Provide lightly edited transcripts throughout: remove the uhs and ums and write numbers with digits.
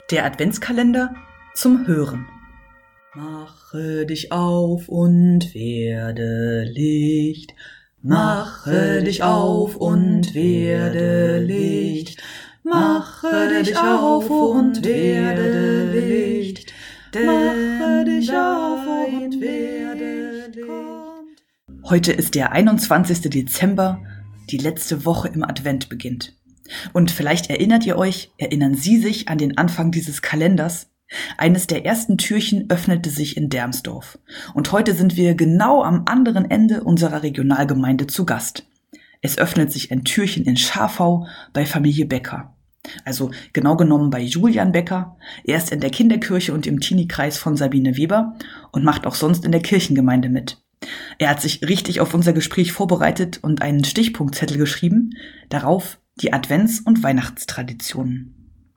Der Adventskalender zum Hören. Mache dich auf und werde Licht. Mache dich auf und werde Licht. Mache dich auf und werde Licht. Mache dich auf und werde Licht. Heute ist der 21. Dezember, die letzte Woche im Advent beginnt. Und vielleicht erinnern Sie sich an den Anfang dieses Kalenders. Eines der ersten Türchen öffnete sich in Dermsdorf. Und heute sind wir genau am anderen Ende unserer Regionalgemeinde zu Gast. Es öffnet sich ein Türchen in Scharfau bei Familie Becker. Also genau genommen bei Julian Becker. Er ist in der Kinderkirche und im Teenie-Kreis von Sabine Weber und macht auch sonst in der Kirchengemeinde mit. Er hat sich richtig auf unser Gespräch vorbereitet und einen Stichpunktzettel geschrieben. Darauf die Advents- und Weihnachtstraditionen.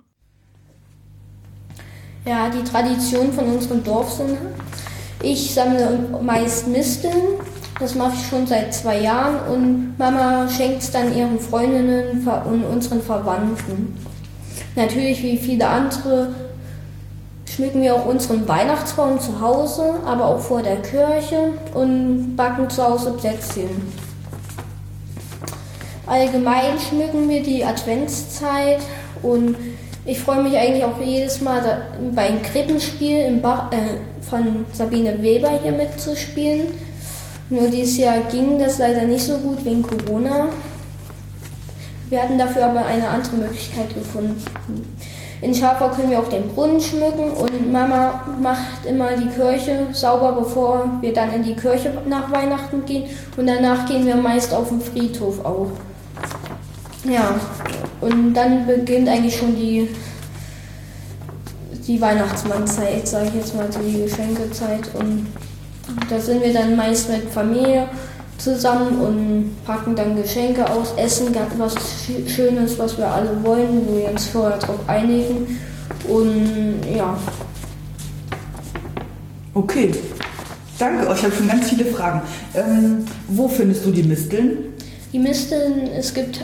Ja, die Traditionen von unserem Dorf sind, ich sammle meist Misteln, das mache ich schon seit 2 Jahren und Mama schenkt es dann ihren Freundinnen und unseren Verwandten. Natürlich wie viele andere schmücken wir auch unseren Weihnachtsbaum zu Hause, aber auch vor der Kirche und backen zu Hause Plätzchen. Allgemein schmücken wir die Adventszeit und ich freue mich eigentlich auch jedes Mal beim Krippenspiel von Sabine Weber hier mitzuspielen. Nur dieses Jahr ging das leider nicht so gut wegen Corona. Wir hatten dafür aber eine andere Möglichkeit gefunden. In Scharfau können wir auch den Brunnen schmücken und Mama macht immer die Kirche sauber, bevor wir dann in die Kirche nach Weihnachten gehen. Und danach gehen wir meist auf den Friedhof auch. Ja, und dann beginnt eigentlich schon die Weihnachtsmannzeit, sage ich jetzt mal, also die Geschenkezeit. Und da sind wir dann meist mit Familie zusammen und packen dann Geschenke aus, essen was Schönes, was wir alle wollen, wo wir uns vorher drauf einigen. Und ja. Okay, danke euch. Ich habe schon ganz viele Fragen. Wo findest du die Misteln? Die Misteln, es gibt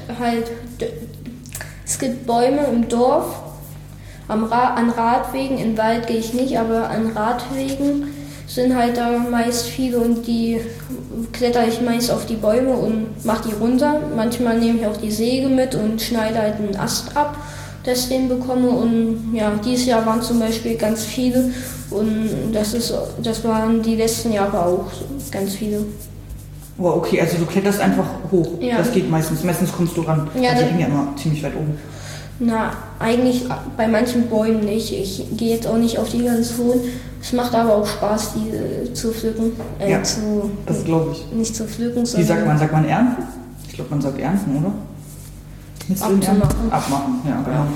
Bäume im Dorf, an Radwegen, im Wald gehe ich nicht, aber an Radwegen sind halt da meist viele und die kletter ich meist auf die Bäume und mache die runter. Manchmal nehme ich auch die Säge mit und schneide halt einen Ast ab, das ich den bekomme. Und ja, dieses Jahr waren zum Beispiel ganz viele und das waren die letzten Jahre auch ganz viele. Oh, okay, also du kletterst einfach hoch. Ja. Das geht meistens. Meistens kommst du ran. Ja, also die hängen ja immer ziemlich weit oben. Na, eigentlich bei manchen Bäumen nicht. Ich gehe jetzt auch nicht auf die ganz hohen. Es macht aber auch Spaß, die zu pflücken. Ja, das glaube ich. Nicht zu pflücken, sondern... Wie sagt man ernten? Ich glaube, man sagt ernten, oder? Abmachen. Abmachen, ja, genau.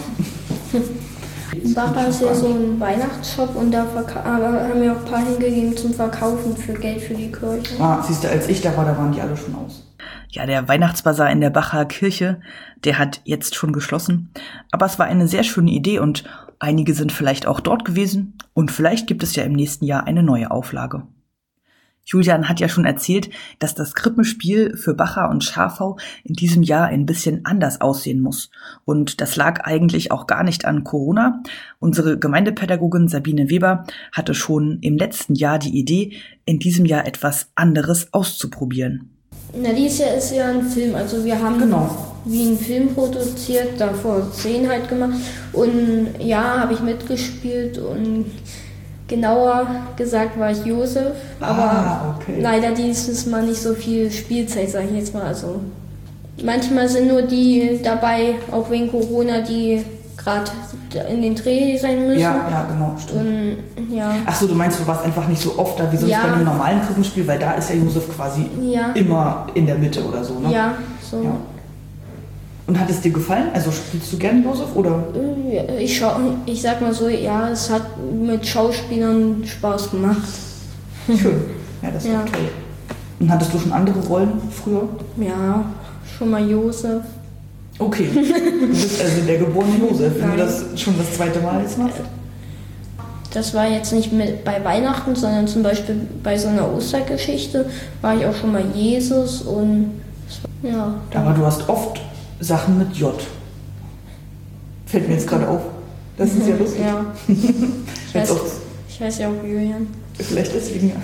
Bacher ist ja so ein Weihnachtsshop und da haben wir auch ein paar hingegeben zum Verkaufen für Geld für die Kirche. Ah, siehst du, als ich da war, da waren die alle schon aus. Ja, der Weihnachtsbasar in der Bacher Kirche, der hat jetzt schon geschlossen. Aber es war eine sehr schöne Idee und einige sind vielleicht auch dort gewesen. Und vielleicht gibt es ja im nächsten Jahr eine neue Auflage. Julian hat ja schon erzählt, dass das Krippenspiel für Bacher und Scharfau in diesem Jahr ein bisschen anders aussehen muss. Und das lag eigentlich auch gar nicht an Corona. Unsere Gemeindepädagogin Sabine Weber hatte schon im letzten Jahr die Idee, in diesem Jahr etwas anderes auszuprobieren. Na, dieses Jahr ist ja ein Film, also wir haben wie einen Film produziert, davor 10 halt gemacht. Und ja, habe ich mitgespielt und genauer gesagt war ich Josef, aber leider dieses Mal nicht so viel Spielzeit, sage ich jetzt mal. Also manchmal sind nur die dabei, auch wegen Corona, die gerade in den Dreh sein müssen. Ja, genau, stimmt. Und, ja. Ach so, du meinst, du warst einfach nicht so oft da wie sonst bei einem normalen Krippenspiel, weil da ist ja Josef quasi immer in der Mitte oder so, ne? Ja, so. Ja. Und hat es dir gefallen? Also spielst du gern Josef, oder? Ich sag mal so, ja, es hat mit Schauspielern Spaß gemacht. Schön, ja, das ist doch toll. Und hattest du schon andere Rollen früher? Ja, schon mal Josef. Okay, du bist also der geborene Josef, wenn du das schon das 2. Mal jetzt machst? Das war jetzt nicht bei Weihnachten, sondern zum Beispiel bei so einer Ostergeschichte war ich auch schon mal Jesus und ja. Aber du hast oft Sachen mit J. Fällt mir jetzt gerade auf. Das ist ja lustig. Ja. Jetzt auch, Ich heiße ja auch Julian. vielleicht deswegen, ja.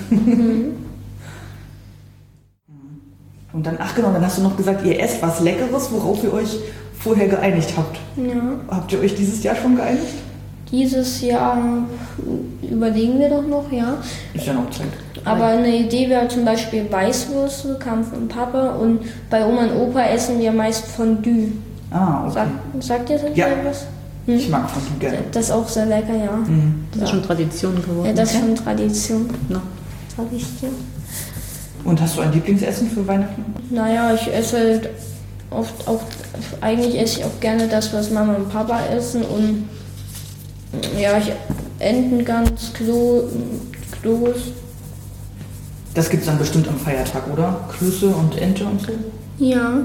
Und dann, dann hast du noch gesagt, ihr esst was Leckeres, worauf ihr euch vorher geeinigt habt. Ja. Habt ihr euch dieses Jahr schon geeinigt? Dieses Jahr überlegen wir doch noch, ja. Ist ja noch Zeit. Aber eine Idee wäre zum Beispiel Weißwürste, kam von Papa. Und bei Oma und Opa essen wir meist Fondue. Ah, okay. Sagt ihr das Ja. etwas? Ich mag Fondue gerne. Das ist auch sehr lecker, ja. Das ist schon Tradition geworden. Ja, das ist schon Tradition. Ja. Tradition. Und hast du ein Lieblingsessen für Weihnachten? Naja, ich esse halt oft auch, eigentlich esse ich auch gerne das, was Mama und Papa essen. Und ja, Entengans, Kloß. Das gibt's dann bestimmt am Feiertag, oder? Klöße und Ente und so? Ja.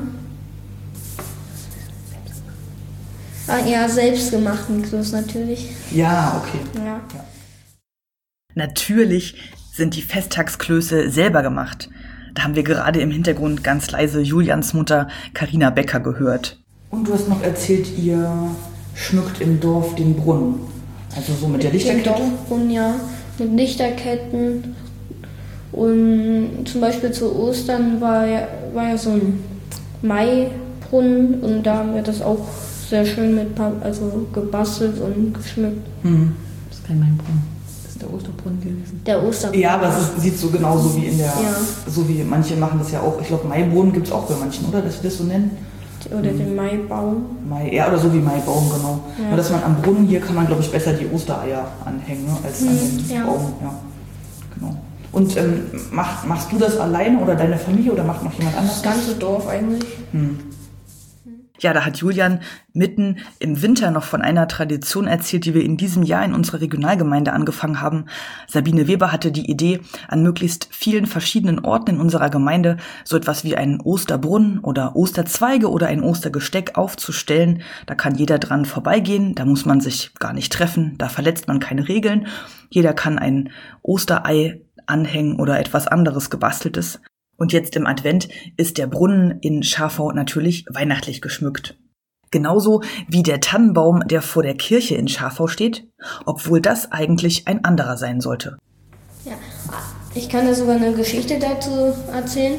Ah, ja, selbstgemachten Kloß natürlich. Ja, okay. Ja. Natürlich sind die Festtagsklöße selber gemacht. Da haben wir gerade im Hintergrund ganz leise Julians Mutter Carina Becker gehört. Und du hast noch erzählt, ihr schmückt im Dorf den Brunnen. Also so mit der Lichterkette? Dorfbrunnen, ja. Mit Lichterketten. Und zum Beispiel zu Ostern war ja so ein Maibrunnen und da haben wir das auch sehr schön gebastelt und geschmückt. Mhm. Das ist kein Mainbrunnen. Das ist der Osterbrunnen gewesen. Der Osterbrunnen. Ja, aber es sieht so genauso wie in der, Ja. so wie manche machen das ja auch. Ich glaube, Maibrunnen gibt es auch bei manchen, oder? Dass sie das so nennen? Oder den Maibaum. Ja, oder so wie Maibaum, genau. Ja. Nur, dass man am Brunnen hier kann man, glaube ich, besser die Ostereier anhängen, ne, als an den ja. Baum. Ja, genau. Und machst du das alleine oder deine Familie oder macht noch jemand anders? Das ganze Dorf eigentlich. Ja, da hat Julian mitten im Winter noch von einer Tradition erzählt, die wir in diesem Jahr in unserer Regionalgemeinde angefangen haben. Sabine Weber hatte die Idee, an möglichst vielen verschiedenen Orten in unserer Gemeinde so etwas wie einen Osterbrunnen oder Osterzweige oder ein Ostergesteck aufzustellen. Da kann jeder dran vorbeigehen, da muss man sich gar nicht treffen, da verletzt man keine Regeln. Jeder kann ein Osterei anhängen oder etwas anderes Gebasteltes. Und jetzt im Advent ist der Brunnen in Schafau natürlich weihnachtlich geschmückt. Genauso wie der Tannenbaum, der vor der Kirche in Schafau steht, obwohl das eigentlich ein anderer sein sollte. Ja, ich kann da sogar eine Geschichte dazu erzählen.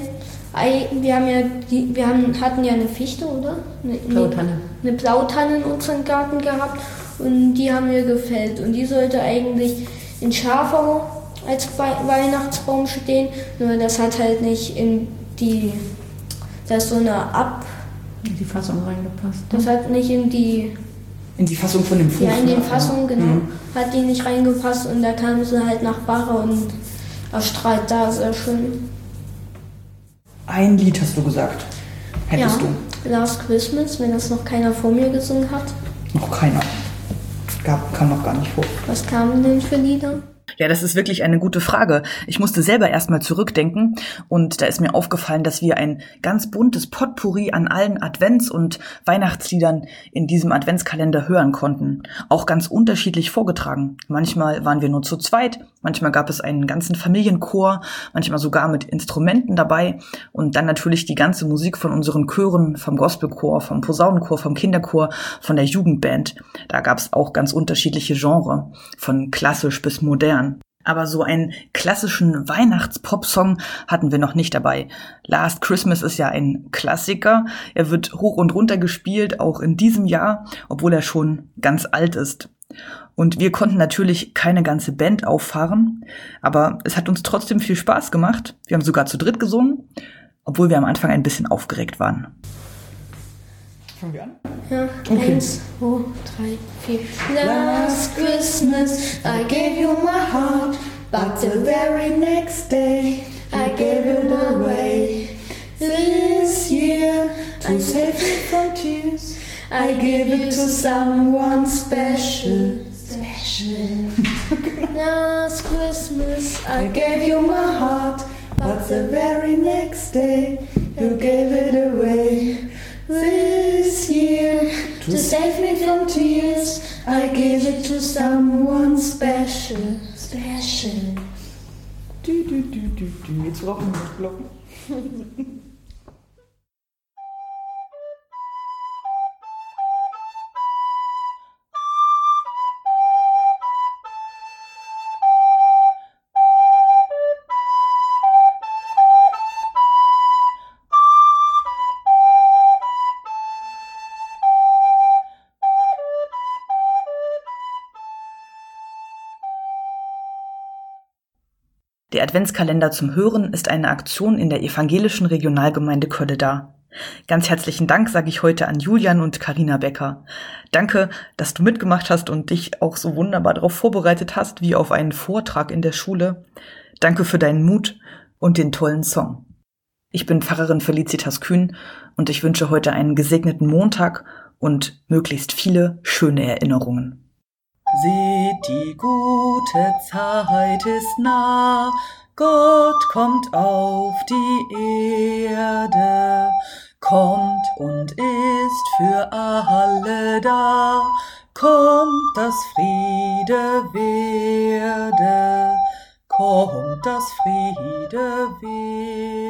Hatten ja eine Fichte, oder? Blautanne. Eine Blautanne in unserem Garten gehabt und die haben wir gefällt. Und die sollte eigentlich in Schafau als Weihnachtsbaum stehen, nur das hat halt nicht da ist so eine Die Fassung reingepasst. das hat nicht in die Fassung von dem Fuß. Ja, in ne? die Fassung, genau. Mhm. Hat die nicht reingepasst und da kam sie halt nach Barre und erstrahlt da sehr schön. Ein Lied hast du gesagt. Hättest du? Last Christmas, wenn das noch keiner vor mir gesungen hat. Noch keiner. Kam noch gar nicht vor. Was kamen denn für Lieder? Ja, das ist wirklich eine gute Frage. Ich musste selber erstmal zurückdenken und da ist mir aufgefallen, dass wir ein ganz buntes Potpourri an allen Advents- und Weihnachtsliedern in diesem Adventskalender hören konnten. Auch ganz unterschiedlich vorgetragen. Manchmal waren wir nur zu zweit, manchmal gab es einen ganzen Familienchor, manchmal sogar mit Instrumenten dabei und dann natürlich die ganze Musik von unseren Chören, vom Gospelchor, vom Posaunenchor, vom Kinderchor, von der Jugendband. Da gab es auch ganz unterschiedliche Genres, von klassisch bis modern. Aber so einen klassischen Weihnachts-Pop-Song hatten wir noch nicht dabei. Last Christmas ist ja ein Klassiker. Er wird hoch und runter gespielt, auch in diesem Jahr, obwohl er schon ganz alt ist. Und wir konnten natürlich keine ganze Band auffahren, aber es hat uns trotzdem viel Spaß gemacht. Wir haben sogar zu dritt gesungen, obwohl wir am Anfang ein bisschen aufgeregt waren. Fangen wir an? Ja, Okay. 1, 2, 3, 4. Last Christmas I gave you my heart, but the very next day I gave it away. This year To save me from tears. I give it to someone special. Last Christmas I gave you my heart, But the very next day you gave it away. this year to save me from tears. I give it to someone special. Jetzt rocken wir Glocken. Der Adventskalender zum Hören ist eine Aktion in der evangelischen Regionalgemeinde Kölleda. Ganz herzlichen Dank sage ich heute an Julian und Carina Becker. Danke, dass du mitgemacht hast und dich auch so wunderbar darauf vorbereitet hast, wie auf einen Vortrag in der Schule. Danke für deinen Mut und den tollen Song. Ich bin Pfarrerin Felicitas Kühn und ich wünsche heute einen gesegneten Montag und möglichst viele schöne Erinnerungen. Seht, die gute Zeit ist nah, Gott kommt auf die Erde, kommt und ist für alle da, kommt, dass Friede werde, kommt, dass Friede werde.